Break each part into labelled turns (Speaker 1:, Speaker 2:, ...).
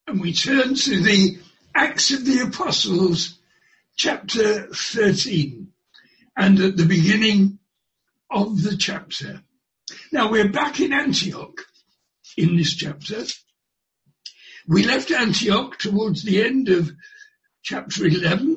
Speaker 1: And we turn to the Acts of the Apostles, chapter 13, and at the beginning of the chapter. Now we're back in Antioch in this chapter. We left Antioch towards the end of chapter 11.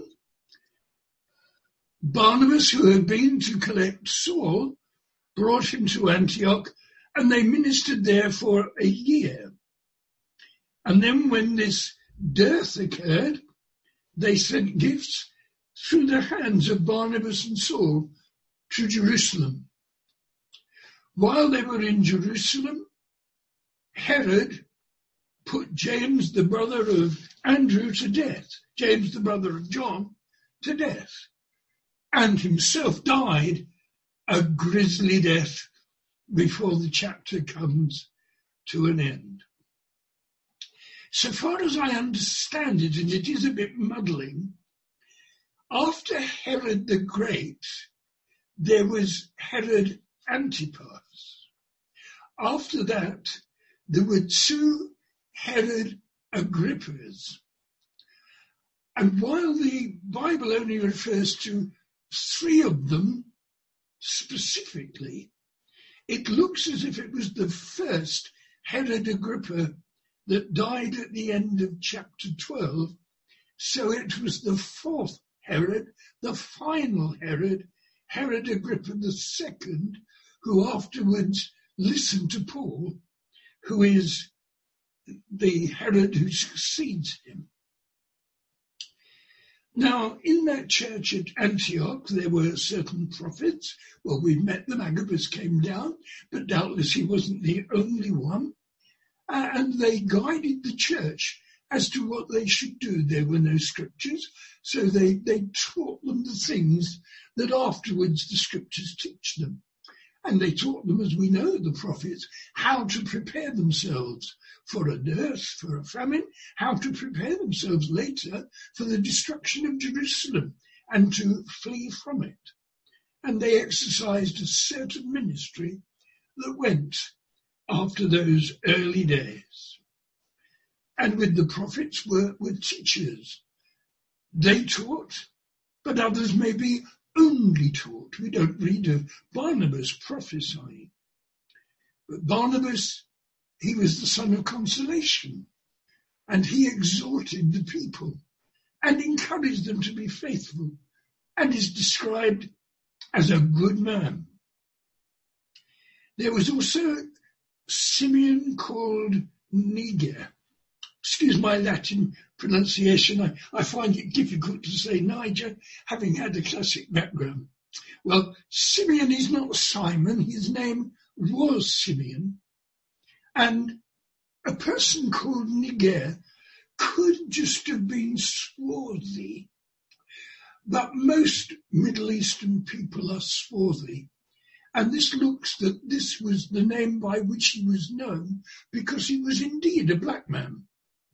Speaker 1: Barnabas, who had been to collect Saul, brought him to Antioch, and they ministered there for a year. And then when this dearth occurred, they sent gifts through the hands of Barnabas and Saul to Jerusalem. While they were in Jerusalem, Herod put James, the brother of Andrew, to death, James, the brother of John, to death, and himself died a grisly death before the chapter comes to an end. So far as I understand it, and it is a bit muddling, after Herod the Great, there was Herod Antipas. After that, there were two Herod Agrippas. And while the Bible only refers to three of them specifically, it looks as if it was the first Herod Agrippa that died at the end of chapter 12. So it was the fourth Herod, the final Herod, Herod Agrippa II, who afterwards listened to Paul, who is the Herod who succeeds him. Now, in that church at Antioch, there were certain prophets. Well, we've met them. Agabus came down, but doubtless he wasn't the only one. And they guided the church as to what they should do. There were no scriptures, so they taught them the things that afterwards the scriptures teach them. And they taught them, as we know, the prophets, how to prepare themselves for a dearth, for a famine, how to prepare themselves later for the destruction of Jerusalem and to flee from it. And they exercised a certain ministry that went after those early days. And with the prophets were teachers. They taught, but others maybe only taught. We don't read of Barnabas prophesying. But Barnabas, he was the son of consolation, and he exhorted the people and encouraged them to be faithful, and is described as a good man. There was also Simeon called Niger. Excuse my Latin pronunciation. I find it difficult to say Niger, having had a classic background. Well, Simeon is not Simon. His name was Simeon. And a person called Niger could just have been swarthy. But most Middle Eastern people are swarthy. And this looks that this was the name by which he was known because he was indeed a black man.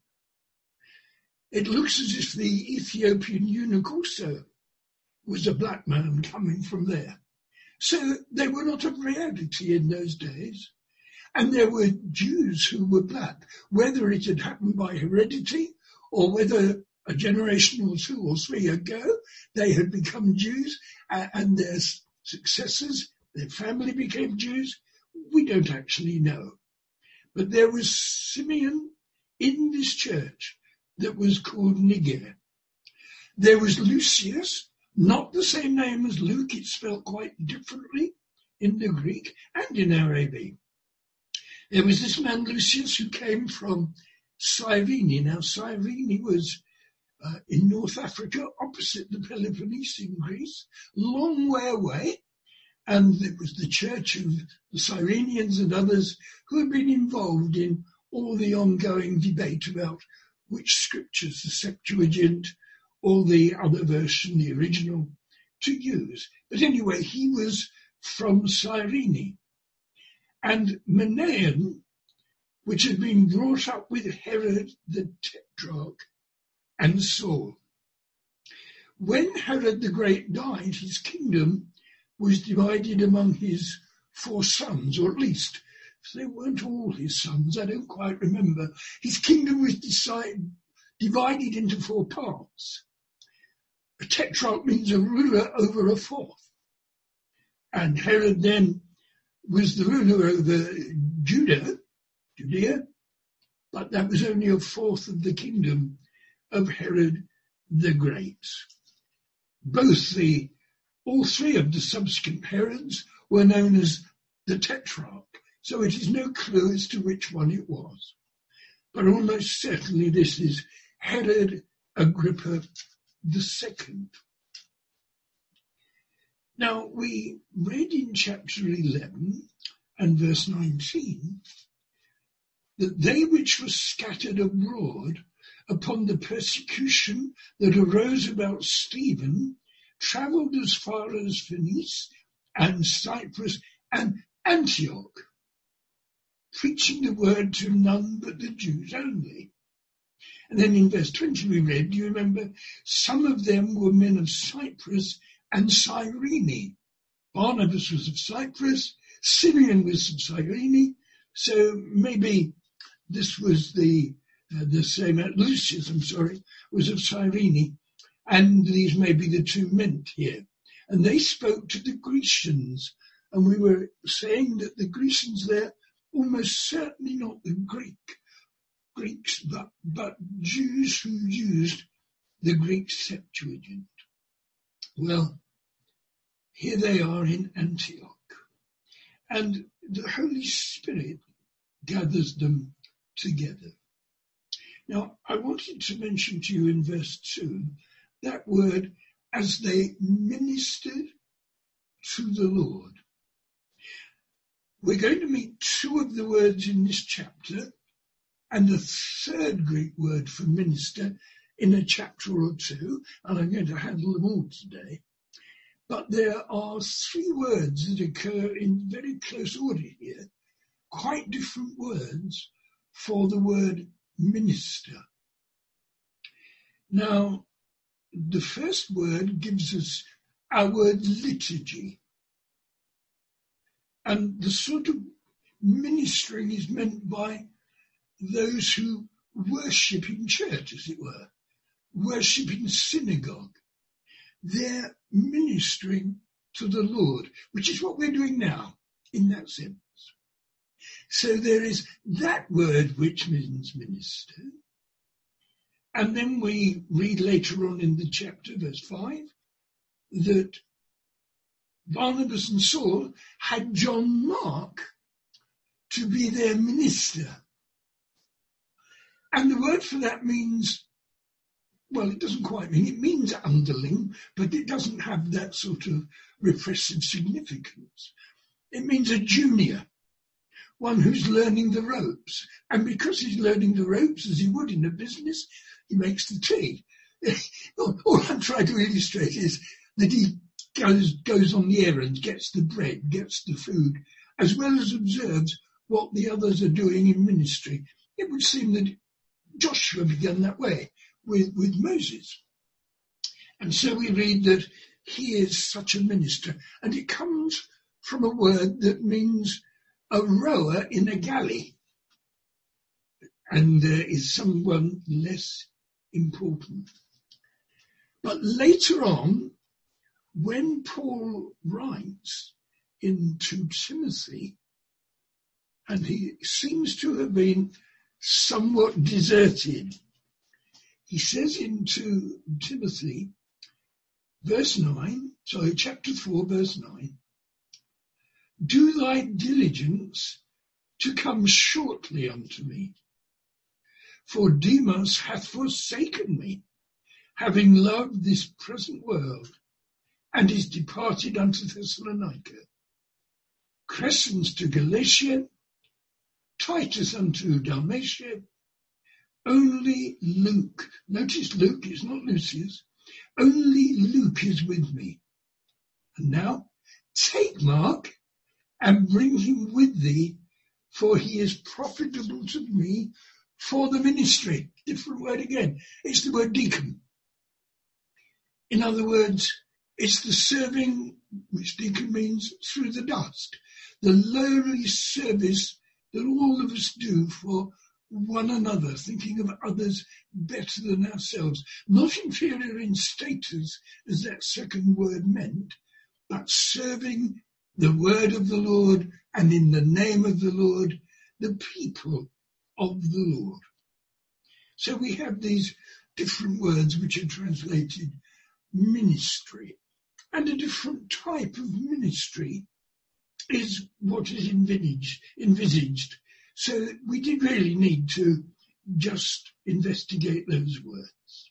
Speaker 1: It looks as if the Ethiopian eunuch also was a black man coming from there. So they were not a reality in those days. And there were Jews who were black, whether it had happened by heredity or whether a generation or two or three ago they had become Jews and their successors, their family became Jews. We don't actually know. But there was Simeon in this church that was called Niger. There was Lucius, not the same name as Luke, it's spelled quite differently in the Greek and in Arabic. There was this man Lucius who came from Cyrene. Now Cyrene was in North Africa, opposite the Peloponnese in Greece, long way away, and it was the church of the Cyrenians and others who had been involved in all the ongoing debate about which scriptures, the Septuagint or the other version, the original, to use. But anyway, he was from Cyrene. And Manaen, which had been brought up with Herod the Tetrarch and Saul. When Herod the Great died, his kingdom was divided among his 4 sons, or at least So they weren't all his sons, I don't quite remember. His kingdom was divided into 4 parts. A tetrarch means a ruler over a fourth. And Herod then was the ruler over Judea, but that was only a fourth of the kingdom of Herod the Great. All 3 of the subsequent Herods were known as the tetrarch, so it is no clue as to which one it was. But almost certainly this is Herod Agrippa II. Now, we read in chapter 11 and verse 19 that they which were scattered abroad upon the persecution that arose about Stephen travelled as far as Phoenice and Cyprus and Antioch, preaching the word to none but the Jews only. And then in verse 20 we read, do you remember, some of them were men of Cyprus and Cyrene. Barnabas was of Cyprus, Simeon was of Cyrene, so maybe this was the same, Lucius, was of Cyrene, and these may be the 2 meant here. And they spoke to the Grecians, and we were saying that the Grecians there, almost certainly not the Greeks, but Jews who used the Greek Septuagint. Well, here they are in Antioch, and the Holy Spirit gathers them together. Now, I wanted to mention to you in verse 2 that word, as they ministered to the Lord. We're going to meet 2 of the words in this chapter and the 3rd Greek word for minister in a chapter or 2, and I'm going to handle them all today. But there are 3 words that occur in very close order here, quite different words for the word minister. Now, the first word gives us our word liturgy. And the sort of ministering is meant by those who worship in church, as it were, worship in synagogue. They're ministering to the Lord, which is what we're doing now, in that sense. So there is that word which means minister. And then we read later on in the chapter, verse 5, that Barnabas and Saul had John Mark to be their minister. And the word for that means, well, it doesn't quite mean, it means underling, but it doesn't have that sort of repressive significance. It means a junior, one who's learning the ropes. And because he's learning the ropes, as he would in a business, he makes the tea. All I'm trying to illustrate is that he goes on the errands, gets the bread, gets the food, as well as observes what the others are doing in ministry. It would seem that Joshua began that way with Moses. And so we read that he is such a minister. And it comes from a word that means a rower in a galley, and is someone less important. But later on, when Paul writes into Timothy, and he seems to have been somewhat deserted, he says into Timothy, chapter 4, verse 9, do thy diligence to come shortly unto me, for Demas hath forsaken me, having loved this present world, and is departed unto Thessalonica. Crescens to Galatia, Titus unto Dalmatia, only Luke, notice Luke is not Lucius, only Luke is with me. And now take Mark and bring him with thee, for he is profitable to me for the ministry. Different word again. It's the word deacon. In other words, it's the serving, which deacon means through the dust, the lowly service that all of us do for one another, thinking of others better than ourselves, not inferior in status, as that second word meant, but serving the word of the Lord and in the name of the Lord, the people of the Lord. So we have these different words which are translated ministry. And a different type of ministry is what is envisaged. So we did really need to just investigate those words.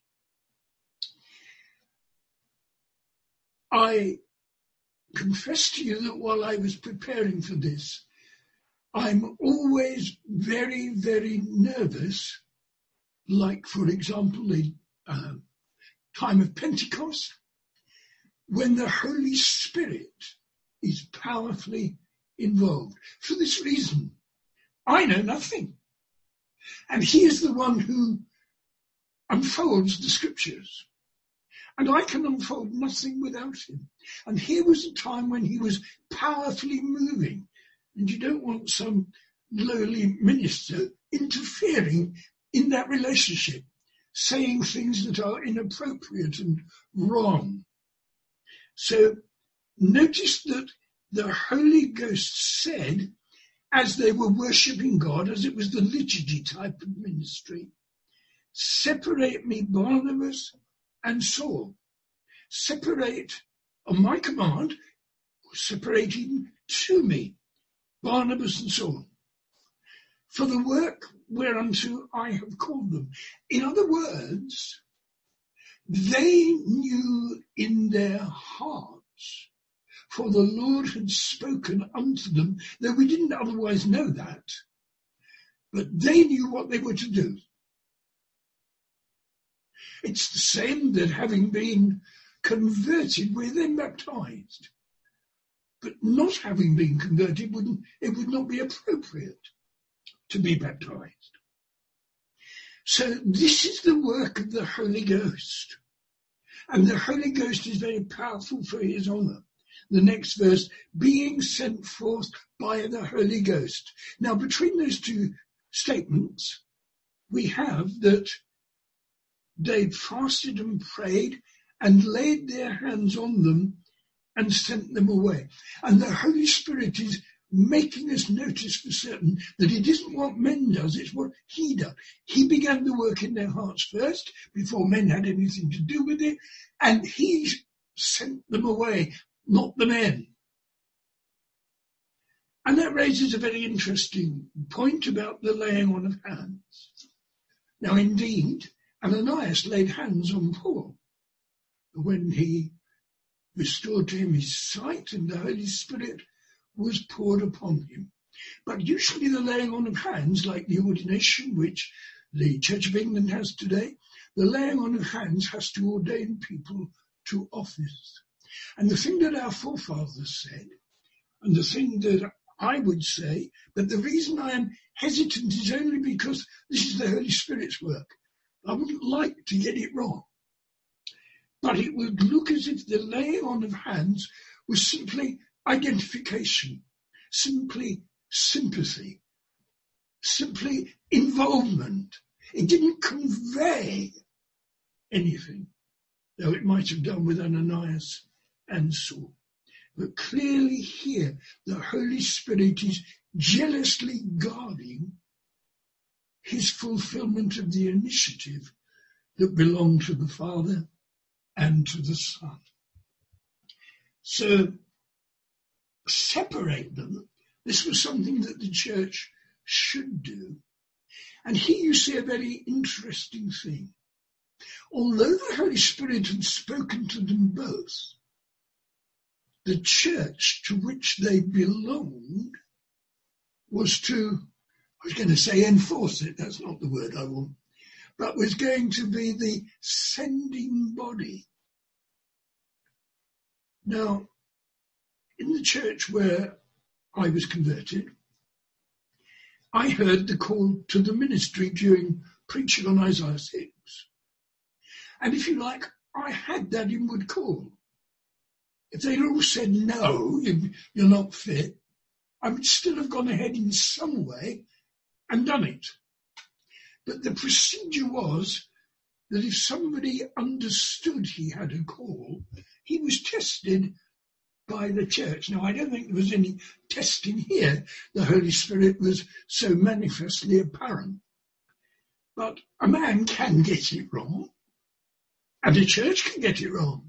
Speaker 1: I confess to you that while I was preparing for this, I'm always very, very nervous, like, for example, the time of Pentecost, when the Holy Spirit is powerfully involved. For this reason, I know nothing. And he is the one who unfolds the scriptures. And I can unfold nothing without him. And here was a time when he was powerfully moving. And you don't want some lowly minister interfering in that relationship, saying things that are inappropriate and wrong. So notice that the Holy Ghost said, as they were worshipping God, as it was the liturgy type of ministry, separate me, Barnabas and Saul. Separate, on my command, separating to me, Barnabas and Saul, for the work whereunto I have called them. In other words, they knew in their hearts, for the Lord had spoken unto them, though we didn't otherwise know that, but they knew what they were to do. It's the same that having been converted, we're then baptized. But not having been converted, it would not be appropriate to be baptized. So this is the work of the Holy Ghost. And the Holy Ghost is very powerful for his honour. The next verse, being sent forth by the Holy Ghost. Now, between those two statements, we have that they fasted and prayed and laid their hands on them and sent them away. And the Holy Spirit is making us notice for certain that it isn't what men does, it's what he does. He began the work in their hearts first, before men had anything to do with it, and he sent them away, not the men. And that raises a very interesting point about the laying on of hands. Now, indeed, Ananias laid hands on Paul when he restored to him his sight and the Holy Spirit was poured upon him. But usually the laying on of hands, like the ordination which the Church of England has today, the laying on of hands has to ordain people to office. And the thing that our forefathers said, and the thing that I would say, but the reason I am hesitant is only because this is the Holy Spirit's work. I wouldn't like to get it wrong. But it would look as if the laying on of hands was simply identification, simply sympathy, simply involvement. It didn't convey anything, though it might have done with Ananias and Saul. But clearly here, the Holy Spirit is jealously guarding his fulfillment of the initiative that belonged to the Father and to the Son. So, separate them. This was something that the church should do. And here you see a very interesting thing. Although the Holy Spirit had spoken to them both, the church to which they belonged was to, I was going to say enforce it, that's not the word I want, but was going to be the sending body. Now, in the church where I was converted, I heard the call to the ministry during preaching on Isaiah 6. And if you like, I had that inward call. If they'd all said, no, you're not fit, I would still have gone ahead in some way and done it. But the procedure was that if somebody understood he had a call, he was tested by the church. Now, I don't think there was any testing here. The Holy Spirit was so manifestly apparent. But a man can get it wrong, and a church can get it wrong.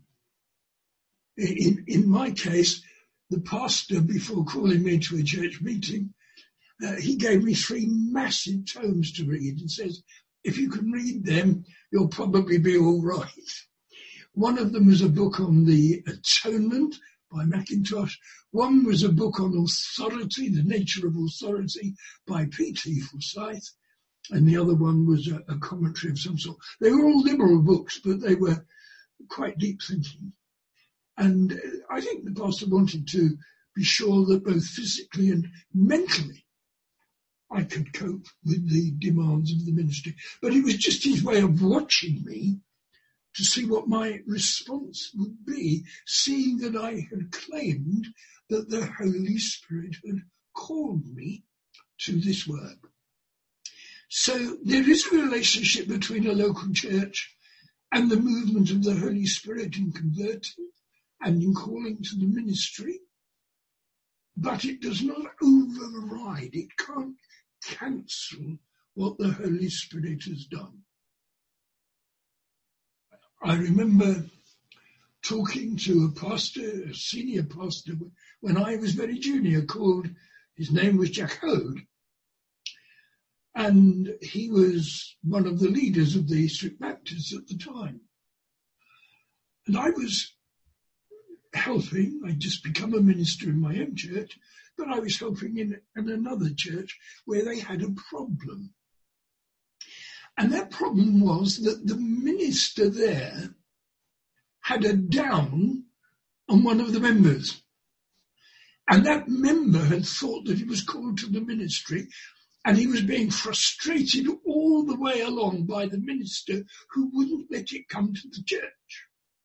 Speaker 1: In my case, the pastor, before calling me to a church meeting, he gave me 3 massive tomes to read and says, if you can read them, you'll probably be all right. One of them was a book on the Atonement by Mackintosh. One was a book on authority, the nature of authority, by P.T. Forsyth. And the other one was a commentary of some sort. They were all liberal books, but they were quite deep thinking. And I think the pastor wanted to be sure that both physically and mentally I could cope with the demands of the ministry. But it was just his way of watching me to see what my response would be, seeing that I had claimed that the Holy Spirit had called me to this work. So there is a relationship between a local church and the movement of the Holy Spirit in converting and in calling to the ministry, but it does not override, it can't cancel what the Holy Spirit has done. I remember talking to a pastor, a senior pastor, when I was very junior, his name was Jack Hode, and he was one of the leaders of the Strict Baptists at the time. And I was helping, I'd just become a minister in my own church, but I was helping in another church where they had a problem. And that problem was that the minister there had a down on one of the members. And that member had thought that he was called to the ministry, and he was being frustrated all the way along by the minister who wouldn't let it come to the church.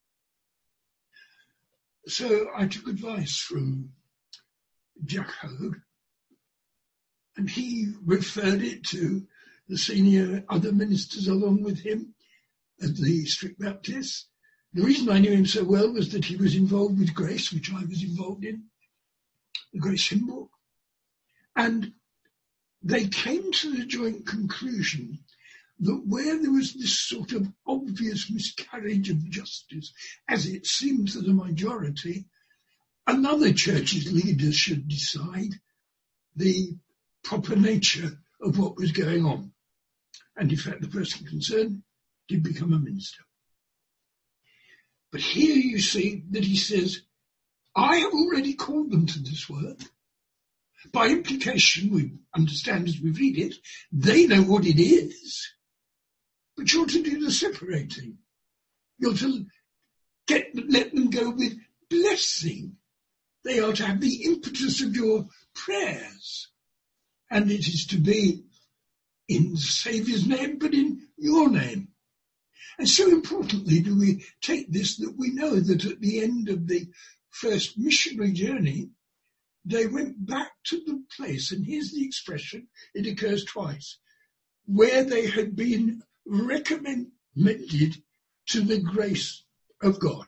Speaker 1: So I took advice from Jack Hode, and he referred it to the senior other ministers along with him at the Strict Baptists. The reason I knew him so well was that he was involved with Grace, which I was involved in, the Grace Hymn Book. And they came to the joint conclusion that where there was this sort of obvious miscarriage of justice, as it seemed to the majority, another church's leaders should decide the proper nature of what was going on. And in fact, the person concerned did become a minister. But here you see that he says, I have already called them to this work. By implication, we understand as we read it, they know what it is. But you're to do the separating. You're to let them go with blessing. They are to have the impetus of your prayers. And it is to be in the Saviour's name, but in your name. And so importantly do we take this, that we know that at the end of the first missionary journey, they went back to the place, and here's the expression, it occurs twice, where they had been recommended to the grace of God.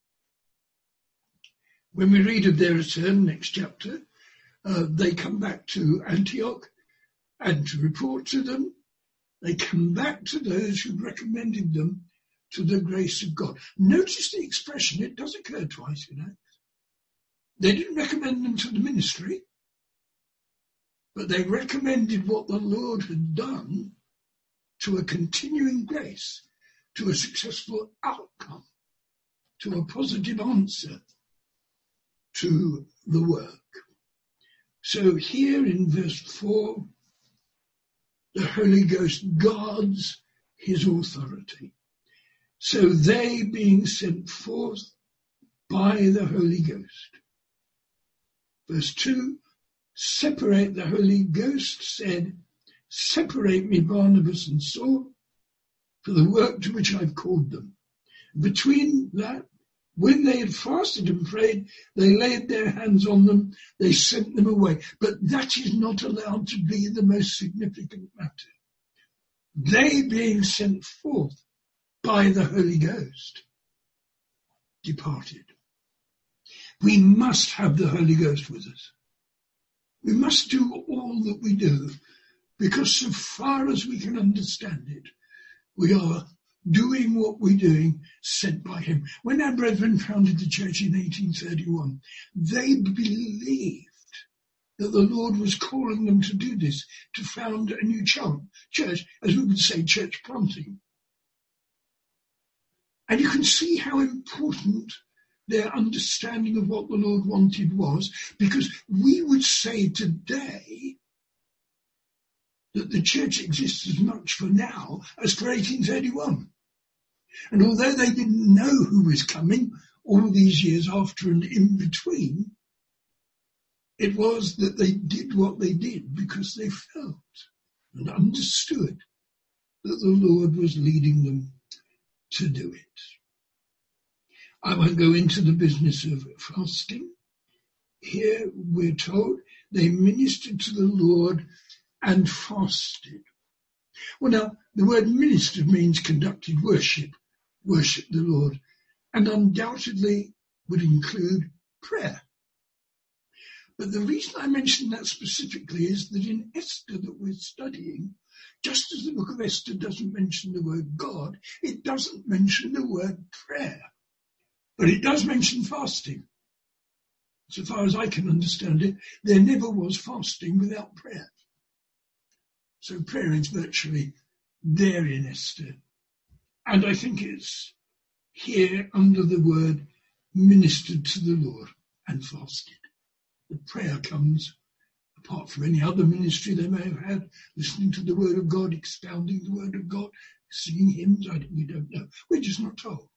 Speaker 1: When we read of their return, next chapter, they come back to Antioch, and to report to them, they come back to those who recommended them to the grace of God. Notice the expression, it does occur twice, you know. They didn't recommend them to the ministry, but they recommended what the Lord had done to a continuing grace, to a successful outcome, to a positive answer to the work. So here in verse 4, the Holy Ghost guards his authority. So they, being sent forth by the Holy Ghost. Verse 2, separate, the Holy Ghost said, separate me Barnabas and Saul for the work to which I've called them. Between that, When they had fasted and prayed, they laid their hands on them, they sent them away. But that is not allowed to be the most significant matter. They, being sent forth by the Holy Ghost, departed. We must have the Holy Ghost with us. We must do all that we do, because so far as we can understand it, we are doing what we're doing, sent by him. When our brethren founded the church in 1831, they believed that the Lord was calling them to do this, to found a new church, as we would say, church planting. And you can see how important their understanding of what the Lord wanted was, because we would say today that the church exists as much for now as for 1831. And although they didn't know who was coming all these years after and in between, it was that they did what they did because they felt and understood that the Lord was leading them to do it. I won't go into the business of fasting. Here we're told they ministered to the Lord and fasted. Well, now, the word ministered means conducted worship the Lord, and undoubtedly would include prayer. But the reason I mention that specifically is that in Esther that we're studying, just as the book of Esther doesn't mention the word God, it doesn't mention the word prayer, but it does mention fasting. So far as I can understand it, there never was fasting without prayer. So prayer is virtually there in Esther. And I think it's here under the word ministered to the Lord and fasted. The prayer comes apart from any other ministry they may have had, listening to the word of God, expounding the word of God, singing hymns, we don't know. We're just not told.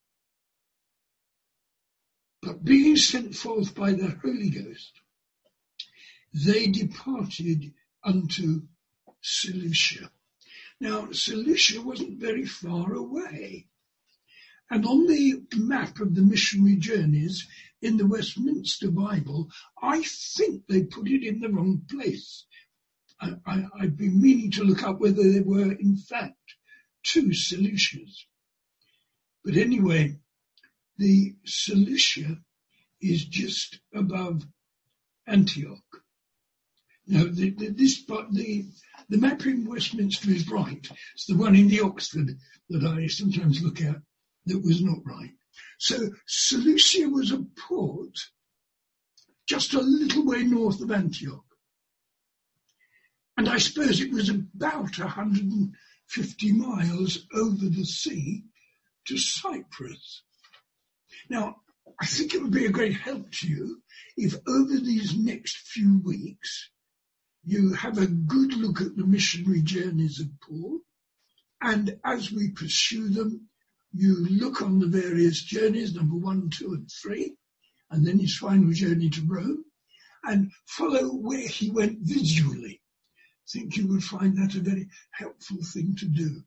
Speaker 1: But being sent forth by the Holy Ghost, they departed unto Seleucia. Now, Seleucia wasn't very far away. And on the map of the missionary journeys in the Westminster Bible, I think they put it in the wrong place. I've been meaning to look up whether there were, in fact, 2 Seleucias. But anyway, the Seleucia is just above Antioch. Now, the map in Westminster is right. It's the one in the Oxford that I sometimes look at that was not right. So Seleucia was a port just a little way north of Antioch. And I suppose it was about 150 miles over the sea to Cyprus. Now, I think it would be a great help to you if over these next few weeks you have a good look at the missionary journeys of Paul, and as we pursue them, you look on the various journeys, number 1, 2, and 3, and then his final journey to Rome, and follow where he went visually. I think you would find that a very helpful thing to do.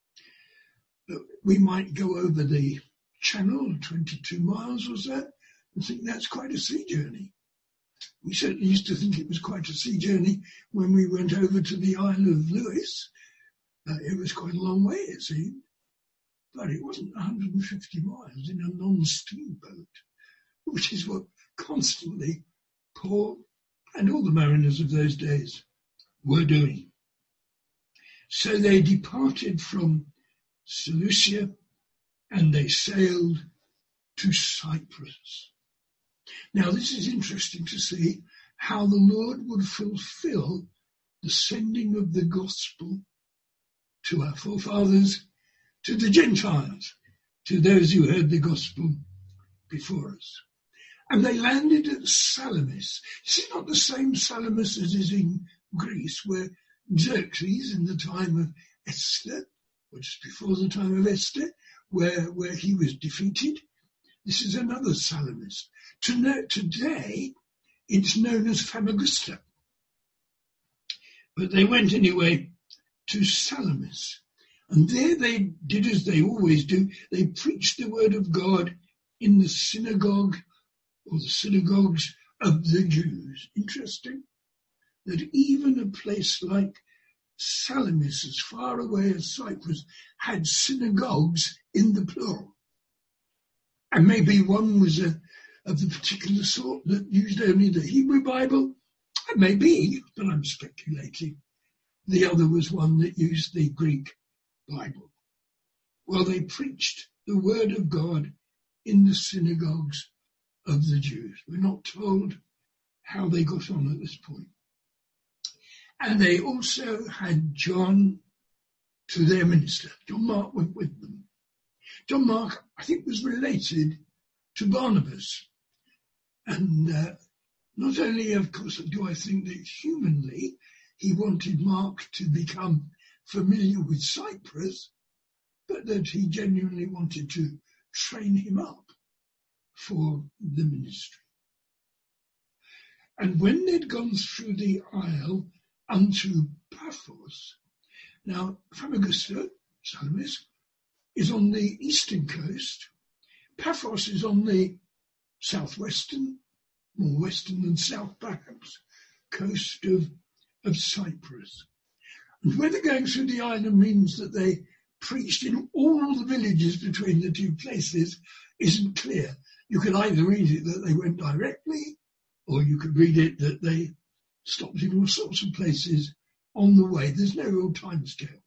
Speaker 1: We might go over the channel, 22 miles or so, and think that's quite a sea journey. We certainly used to think it was quite a sea journey when we went over to the Isle of Lewis. It was quite a long way, it seemed. But it wasn't 150 miles in a non-steamboat, which is what constantly Paul and all the mariners of those days were doing. So they departed from Seleucia and they sailed to Cyprus. Now this is interesting to see how the Lord would fulfill the sending of the gospel to our forefathers, to the Gentiles, to those who heard the gospel before us. And they landed at Salamis. This is not the same Salamis as is in Greece, where Xerxes in the time of Esther, or just before the time of Esther, where he was defeated. This is another Salamis. Today, it's known as Famagusta. But they went anyway to Salamis. And there they did as they always do. They preached the word of God in the synagogue or the synagogues of the Jews. Interesting that even a place like Salamis, as far away as Cyprus, had synagogues in the plural. And maybe one was of the particular sort that used only the Hebrew Bible. It may be, but I'm speculating. The other was one that used the Greek Bible. Well, they preached the word of God in the synagogues of the Jews. We're not told how they got on at this point. And they also had John to their minister. John Mark went with them. John Mark, I think, was related to Barnabas. And not only, of course, do I think that humanly he wanted Mark to become familiar with Cyprus, but that he genuinely wanted to train him up for the ministry. And when they'd gone through the isle unto Paphos, now Famagusta, Salamis, is on the eastern coast. Paphos is on the southwestern, more western than south perhaps, coast of Cyprus. And whether going through the island means that they preached in all the villages between the two places isn't clear. You could either read it that they went directly, or you could read it that they stopped in all sorts of places on the way. There's no real time scale.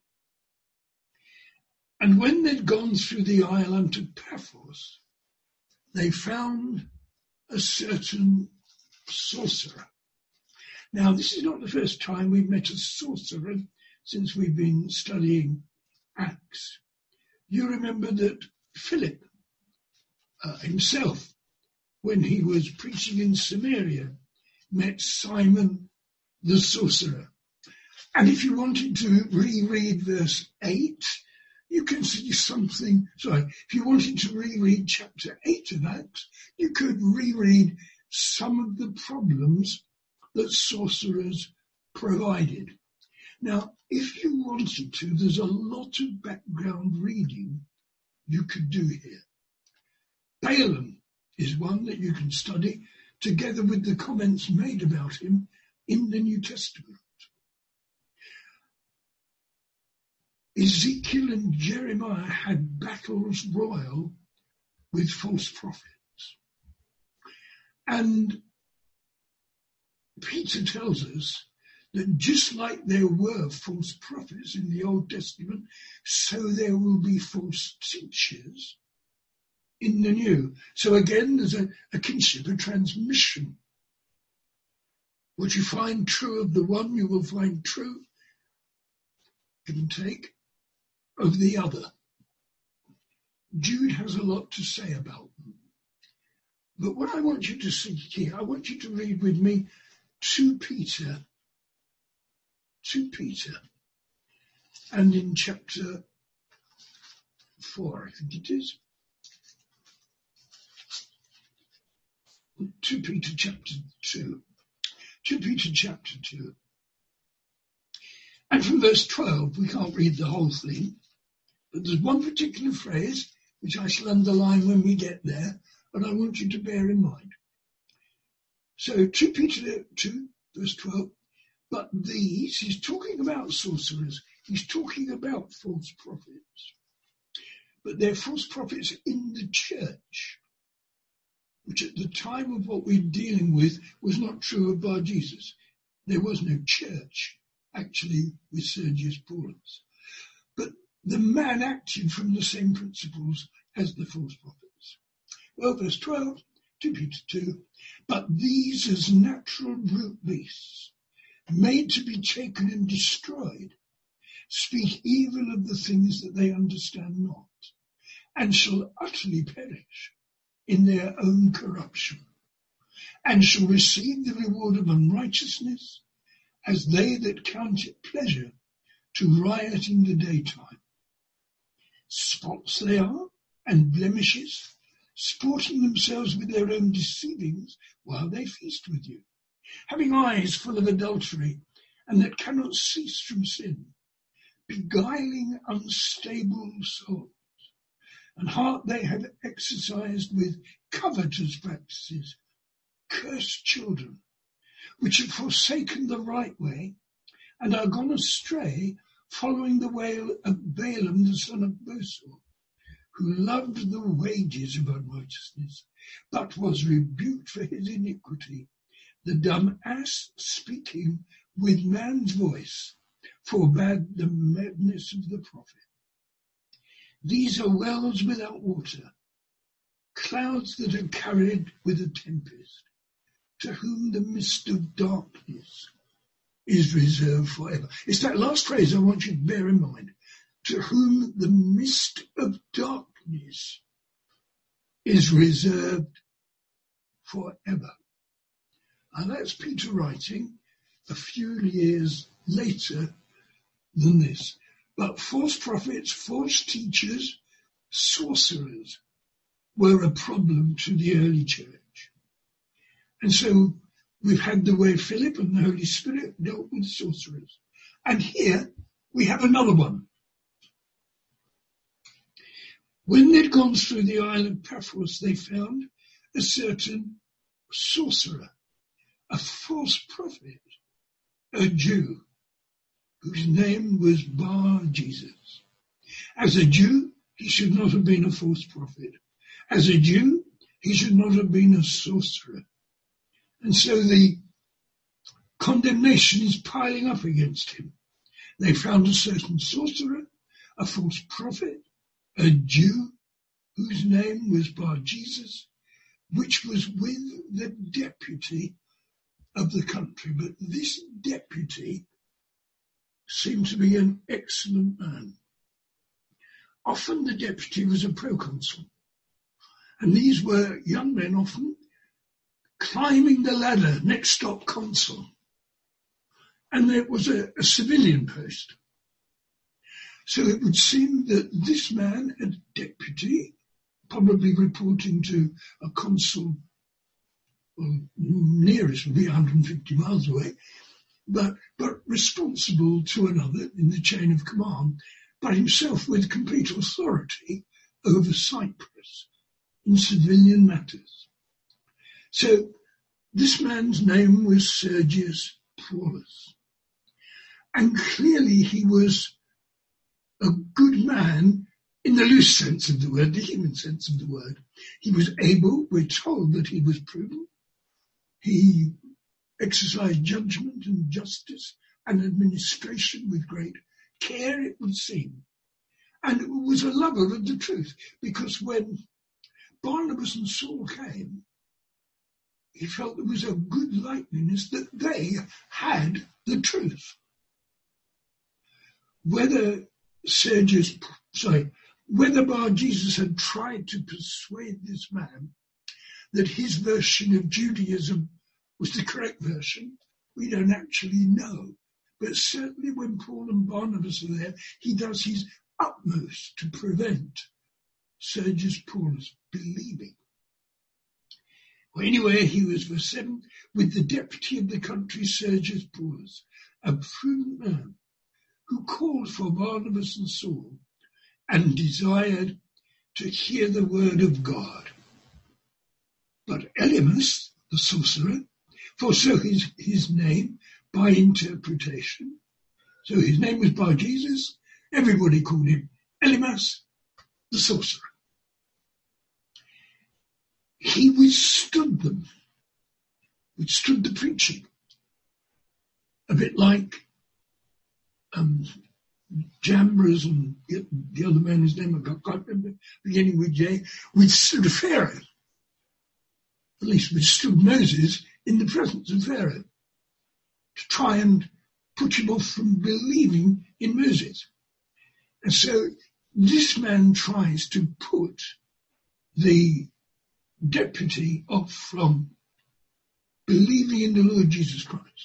Speaker 1: And when they'd gone through the isle unto Paphos, they found a certain sorcerer. Now, this is not the first time we've met a sorcerer since we've been studying Acts. You remember that Philip himself, when he was preaching in Samaria, met Simon the sorcerer. And if you wanted to reread verse 8, you can see something. If you wanted to reread chapter 8 of Acts, you could reread some of the problems that sorcerers provided. Now, if you wanted to, there's a lot of background reading you could do here. Balaam is one that you can study together with the comments made about him in the New Testament. Ezekiel and Jeremiah had battles royal with false prophets. And Peter tells us that just like there were false prophets in the Old Testament, so there will be false teachers in the New. So again, there's a kinship, a transmission. What you find true of the one, you will find true, give and take, of the other. Jude has a lot to say about them. But what I want you to see here, I want you to read with me 2 Peter, and in chapter 4, I think it is. 2 Peter chapter 2. 2 Peter chapter 2. And from verse 12, we can't read the whole thing, but there's one particular phrase which I shall underline when we get there, and I want you to bear in mind. So 2 Peter 2, verse 12, but these, he's talking about sorcerers, he's talking about false prophets, but they're false prophets in the church, which at the time of what we're dealing with was not true of Bar Jesus. There was no church, actually, with Sergius Paulus. But the man acted from the same principles as the false prophets. Well, verse 12, 2 Peter 2, but these as natural brute beasts, made to be taken and destroyed, speak evil of the things that they understand not, and shall utterly perish in their own corruption, and shall receive the reward of unrighteousness, as they that count it pleasure to riot in the daytime. Spots they are, and blemishes, sporting themselves with their own deceivings while they feast with you, having eyes full of adultery, and that cannot cease from sin, beguiling unstable souls, and heart they have exercised with covetous practices, cursed children, which have forsaken the right way, and are gone astray, following the way of Balaam the son of Bosor, who loved the wages of unrighteousness, but was rebuked for his iniquity. The dumb ass, speaking with man's voice, forbade the madness of the prophet. These are wells without water, clouds that are carried with a tempest, to whom the mist of darkness is reserved forever. It's that last phrase I want you to bear in mind. To whom the mist of darkness is reserved forever. And that's Peter writing a few years later than this. But false prophets, false teachers, sorcerers were a problem to the early church. And so we've had the way Philip and the Holy Spirit dealt with sorcerers. And here we have another one. When they'd gone through the Isle of Paphos, they found a certain sorcerer, a false prophet, a Jew, whose name was Bar-Jesus. As a Jew, he should not have been a false prophet. As a Jew, he should not have been a sorcerer. And so the condemnation is piling up against him. They found a certain sorcerer, a false prophet, a Jew, whose name was Bar-Jesus, which was with the deputy of the country. But this deputy seemed to be an excellent man. Often the deputy was a proconsul, and these were young men often climbing the ladder, next stop consul. And it was a civilian post. So it would seem that this man, a deputy, probably reporting to a consul, well, nearest would be 150 miles away, but responsible to another in the chain of command, but himself with complete authority over Cyprus in civilian matters. So this man's name was Sergius Paulus. And clearly he was a good man in the loose sense of the word, the human sense of the word. He was able, we're told that he was prudent. He exercised judgment and justice and administration with great care, it would seem. And was a lover of the truth, because when Barnabas and Saul came, he felt there was a good likeliness that they had the truth. Whether Bar-Jesus had tried to persuade this man that his version of Judaism was the correct version, we don't actually know. But certainly when Paul and Barnabas are there, he does his utmost to prevent Sergius Paulus believing. Well, anyway, he was, verse 7, with the deputy of the country, Sergius Paulus, a prudent man, who called for Barnabas and Saul and desired to hear the word of God. But Elymas, the sorcerer, forsook his name by interpretation. So his name was Bar-Jesus. Everybody called him Elymas, the sorcerer. He withstood them, withstood the preaching. A bit like Jambres and the other man, his name I can't remember, beginning with J, withstood Pharaoh. At least withstood Moses in the presence of Pharaoh to try and put him off from believing in Moses. And so this man tries to put the deputy off from believing in the Lord Jesus Christ.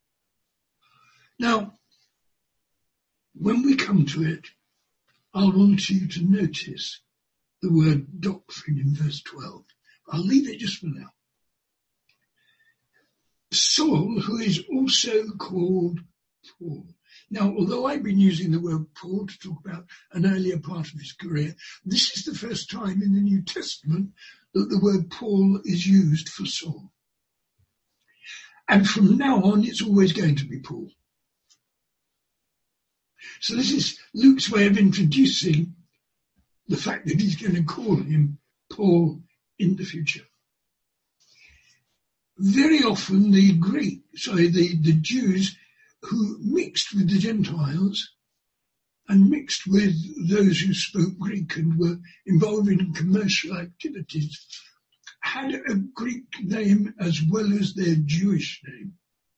Speaker 1: Now, when we come to it, I want you to notice the word doctrine in verse 12. I'll leave it just for now. Saul, who is also called Paul. Now, although I've been using the word Paul to talk about an earlier part of his career, this is the first time in the New Testament that the word Paul is used for Saul. And from now on, it's always going to be Paul. So this is Luke's way of introducing the fact that he's going to call him Paul in the future. Very often the Jews who mixed with the Gentiles and mixed with those who spoke Greek and were involved in commercial activities had a Greek name as well as their Jewish name.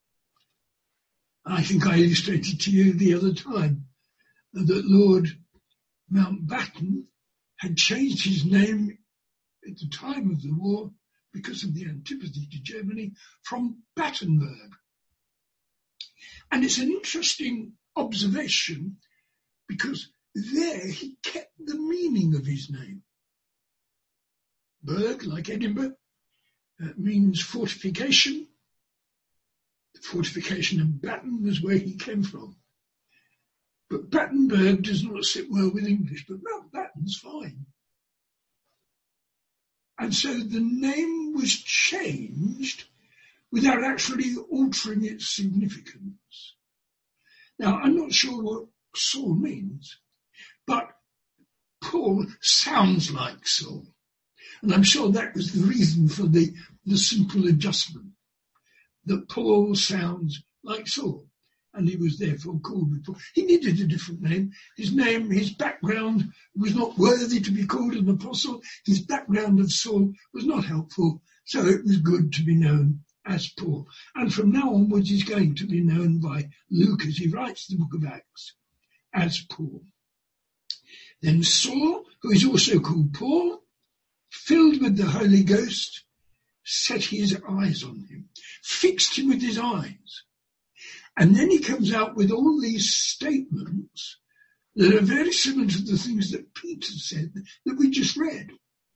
Speaker 1: I think I illustrated to you the other time that Lord Mountbatten had changed his name at the time of the war because of the antipathy to Germany from Battenberg. And it's an interesting observation because there he kept the meaning of his name. Berg, like Edinburgh, means fortification. The fortification of Batten was where he came from. But Battenberg does not sit well with English, but Mountbatten's fine. And so the name was changed without actually altering its significance. Now, I'm not sure what Saul means, but Paul sounds like Saul. And I'm sure that was the reason for the simple adjustment, that Paul sounds like Saul, and he was therefore called with Paul. He needed a different name. His background was not worthy to be called an apostle. His background of Saul was not helpful, so it was good to be known as Paul. And from now onwards, he's going to be known by Luke, as he writes the book of Acts, as Paul. Then Saul, who is also called Paul, filled with the Holy Ghost, set his eyes on him, fixed him with his eyes. And then he comes out with all these statements that are very similar to the things that Peter said that we just read.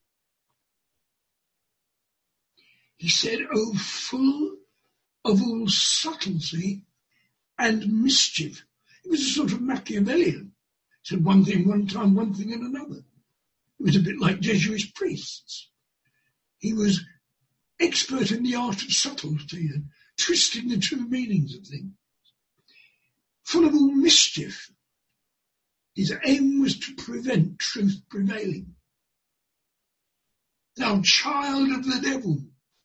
Speaker 1: He said, "Oh, full of all subtlety and mischief." It was a sort of Machiavellian. He said one thing one time, one thing in another. It was a bit like Jesuit priests. He was expert in the art of subtlety and twisting the true meanings of things. Full of all mischief. His aim was to prevent truth prevailing. Thou child of the devil.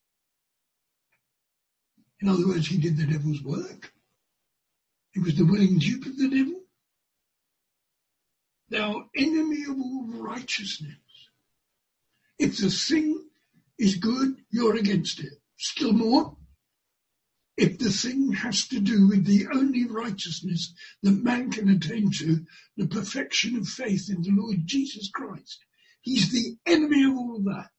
Speaker 1: In other words, he did the devil's work. He was the willing dupe of the devil. Thou enemy of all righteousness. If the thing is good, you're against it. Still more, if the thing has to do with the only righteousness that man can attain to, the perfection of faith in the Lord Jesus Christ, he's the enemy of all that.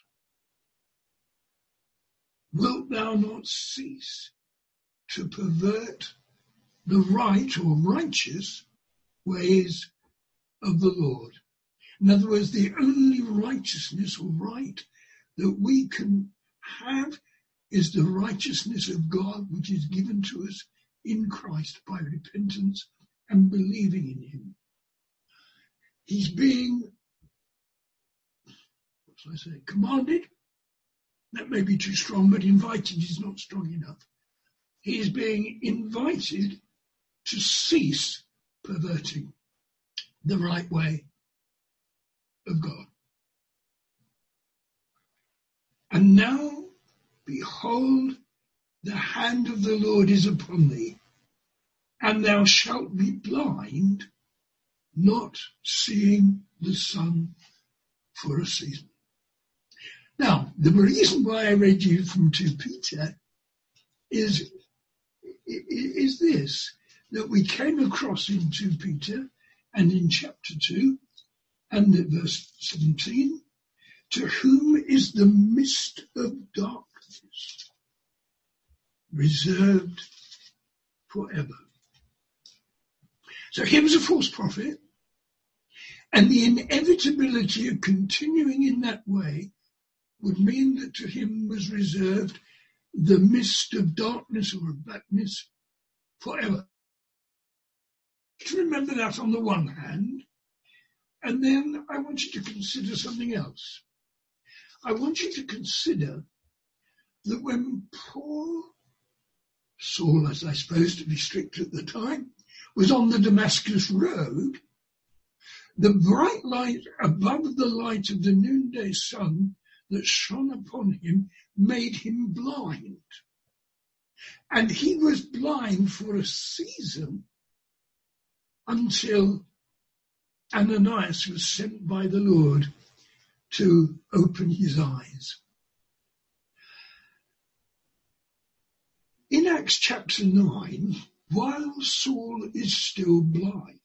Speaker 1: Wilt thou not cease to pervert the right or righteous ways of the Lord? In other words, the only righteousness or right that we can have is the righteousness of God, which is given to us in Christ by repentance and believing in him. He's being, commanded. That may be too strong, but invited is not strong enough. He is being invited to cease perverting the right way of God. And now, behold, the hand of the Lord is upon thee, and thou shalt be blind, not seeing the sun for a season. Now, the reason why I read you from 2 Peter is this, that we came across in 2 Peter and in chapter 2 and at verse 17, to whom is the mist of darkness reserved forever. So here was a false prophet, and the inevitability of continuing in that way would mean that to him was reserved the mist of darkness or of blackness forever. to remember that on the one hand, and then I want you to consider something else. I want you to consider that when Saul, as I suppose to be strict at the time, was on the Damascus road, the bright light above the light of the noonday sun that shone upon him made him blind. And he was blind for a season until Ananias was sent by the Lord to open his eyes. In Acts chapter 9, while Saul is still blind,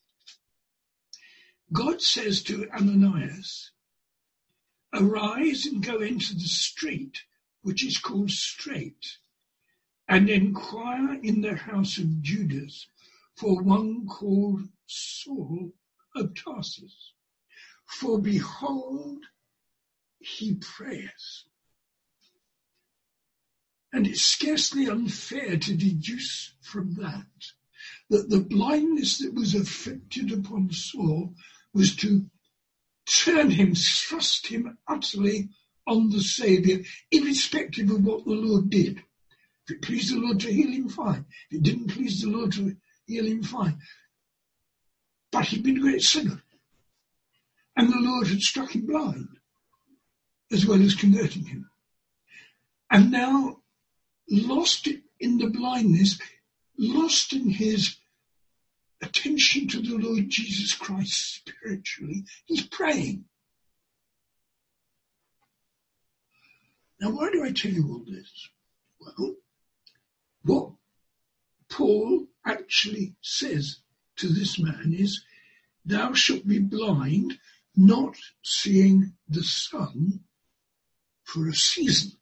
Speaker 1: God says to Ananias, "Arise and go into the street, which is called Straight, and inquire in the house of Judas for one called Saul of Tarsus. For behold, he prays." And it's scarcely unfair to deduce from that the blindness that was afflicted upon Saul was to turn him, thrust him utterly on the Saviour, irrespective of what the Lord did. If it pleased the Lord to heal him, fine. If it didn't please the Lord to heal him, fine. But he'd been a great sinner. And the Lord had struck him blind, as well as converting him. And now, lost in the blindness, lost in his attention to the Lord Jesus Christ spiritually, he's praying. Now, why do I tell you all this? Well, what Paul actually says to this man is, "Thou shalt be blind, not seeing the sun for a season."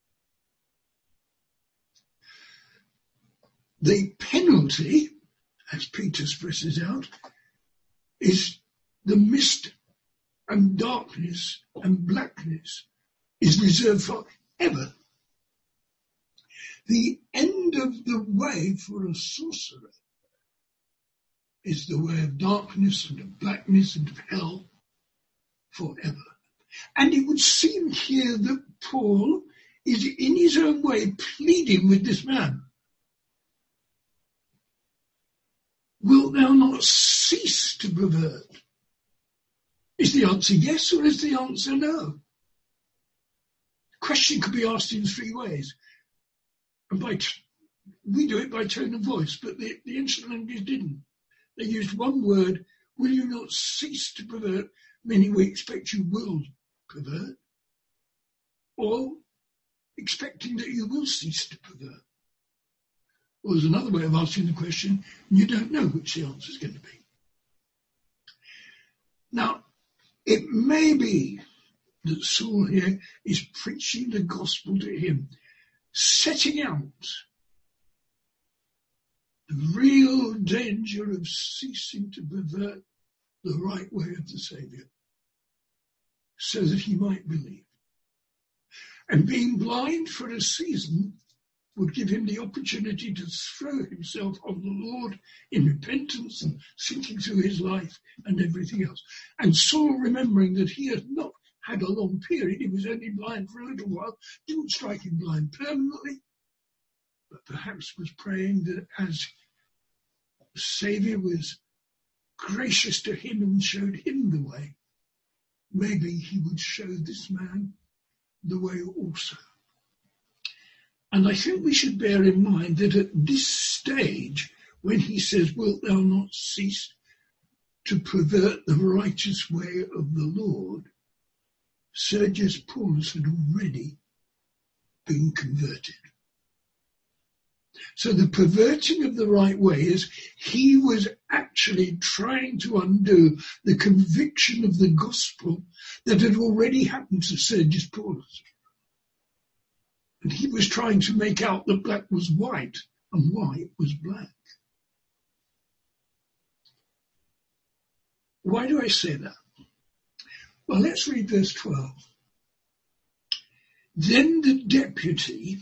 Speaker 1: The penalty, as Peter stresses out, is the mist and darkness and blackness is reserved forever. The end of the way for a sorcerer is the way of darkness and of blackness and of hell forever. And it would seem here that Paul is in his own way pleading with this man. Wilt thou not cease to pervert? Is the answer yes or is the answer no? The question could be asked in three ways. And we do it by tone of voice, but the ancient language didn't. They used one word, will you not cease to pervert, meaning we expect you will pervert, or expecting that you will cease to pervert. Or there's another way of asking the question, and you don't know which the answer is going to be. Now, it may be that Saul here is preaching the gospel to him, setting out the real danger of ceasing to pervert the right way of the Saviour, so that he might believe. And being blind for a season would give him the opportunity to throw himself on the Lord in repentance and thinking through his life and everything else. And Saul, remembering that he had not had a long period, he was only blind for a little while, didn't strike him blind permanently, but perhaps was praying that as the Saviour was gracious to him and showed him the way, maybe he would show this man the way also. And I think we should bear in mind that at this stage, when he says, wilt thou not cease to pervert the righteous way of the Lord, Sergius Paulus had already been converted. So the perverting of the right way is he was actually trying to undo the conviction of the gospel that had already happened to Sergius Paulus. And he was trying to make out that black was white and white was black. Why do I say that? Well, let's read verse 12. Then the deputy,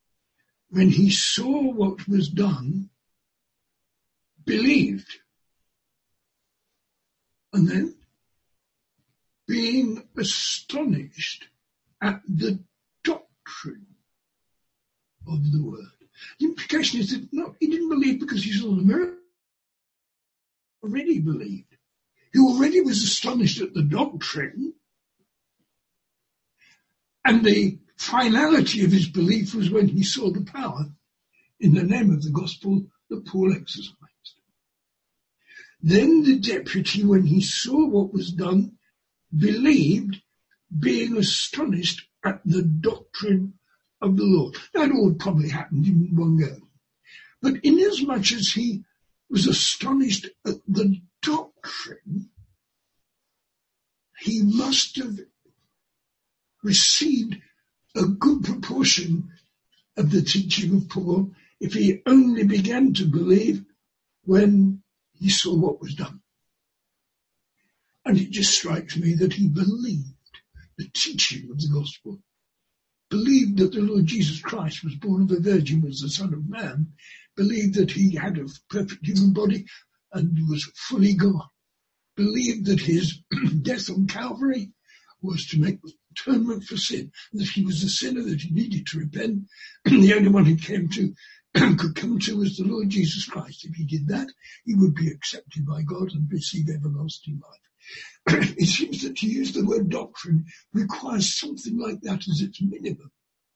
Speaker 1: when he saw what was done, believed And then, being astonished at the doctrine of the word. The implication is that no, he didn't believe because he saw the miracle. He already believed. He already was astonished at the doctrine, and the finality of his belief was when he saw the power in the name of the gospel that Paul exercised. Then the deputy, when he saw what was done, believed, being astonished at the doctrine of the Lord. That all probably happened in one go. But inasmuch as he was astonished at the doctrine, he must have received a good proportion of the teaching of Paul if he only began to believe when he saw what was done. And it just strikes me that he believed the teaching of the gospel, believed that the Lord Jesus Christ was born of a virgin, was the Son of Man, believed that he had a perfect human body and was fully God, believed that his death on Calvary was to make atonement for sin, that he was a sinner, that he needed to repent, and the only one he could come to was the Lord Jesus Christ. If he did that, he would be accepted by God and receive everlasting life. It seems that to use the word doctrine requires something like that as its minimum.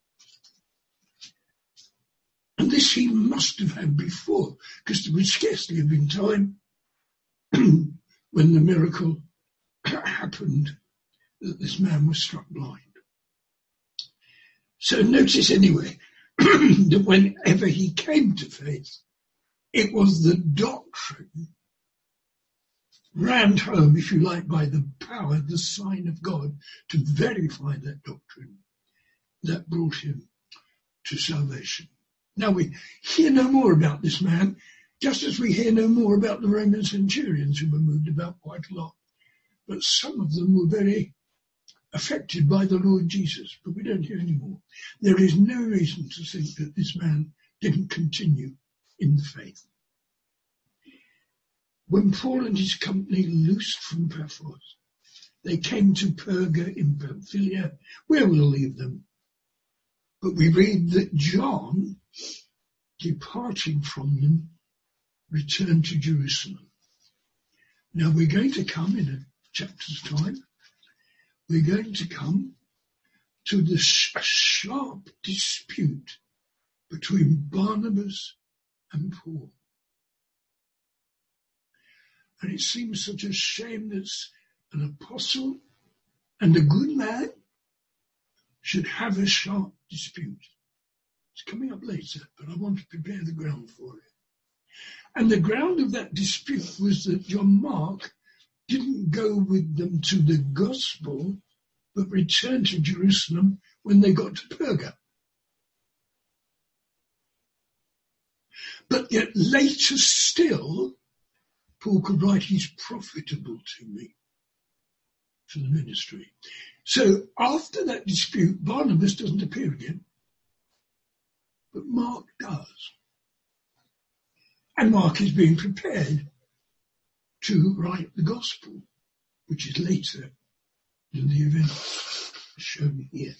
Speaker 1: And this he must have had before, because there would scarcely have been time when the miracle happened that this man was struck blind. So notice anyway that whenever he came to faith, it was the doctrine rammed home, if you like, by the power, the sign of God to verify that doctrine that brought him to salvation. Now we hear no more about this man, just as we hear no more about the Roman centurions who were moved about quite a lot. But some of them were very affected by the Lord Jesus, but we don't hear any more. There is no reason to think that this man didn't continue in the faith. When Paul and his company loosed from Paphos, they came to Perga in Pamphylia, where we'll leave them. But we read that John, departing from them, returned to Jerusalem. Now we're going to come in a chapter's time. We're going to come to a sharp dispute between Barnabas and Paul. And it seems such a shame that an apostle and a good man should have a sharp dispute. It's coming up later, but I want to prepare the ground for it. And the ground of that dispute was that John Mark didn't go with them to the gospel, but returned to Jerusalem when they got to Perga. But yet later still, Paul could write, he's profitable to me, to the ministry. So after that dispute, Barnabas doesn't appear again, but Mark does. And Mark is being prepared to write the gospel, which is later in the event shown here.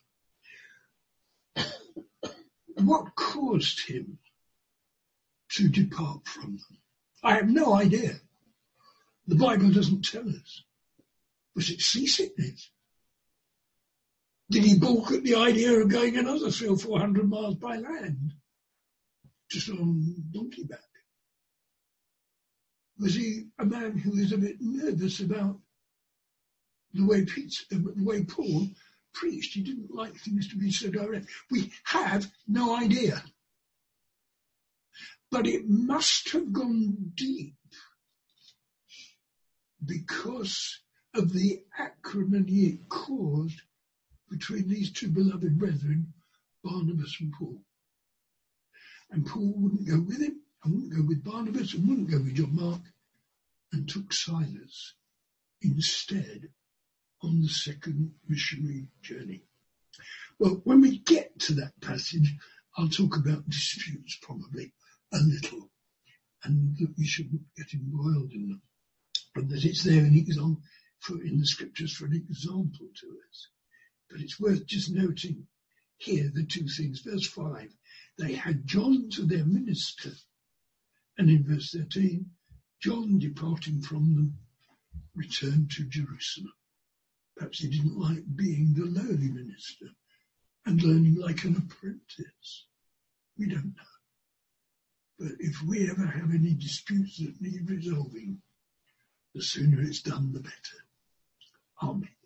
Speaker 1: What caused him to depart from them? I have no idea. The Bible doesn't tell us. Was it seasickness? Did he balk at the idea of going another 300 or 400 miles by land, just on donkey back? Was he a man who was a bit nervous about the way Paul preached? He didn't like things to be so direct. We have no idea. But it must have gone deep because of the acrimony it caused between these two beloved brethren, Barnabas and Paul. And Paul wouldn't go with him, and wouldn't go with Barnabas, and wouldn't go with John Mark, and took Silas instead on the second missionary journey. Well, when we get to that passage, I'll talk about disputes probably a little, and that we shouldn't get embroiled in them. and that it's there in the scriptures for an example to us. But it's worth just noting here the two things. Verse 5, they had John to their minister. And in verse 13, John, departing from them, returned to Jerusalem. Perhaps he didn't like being the lowly minister and learning like an apprentice. We don't know. But if we ever have any disputes that need resolving, the sooner it's done, the better. Amen.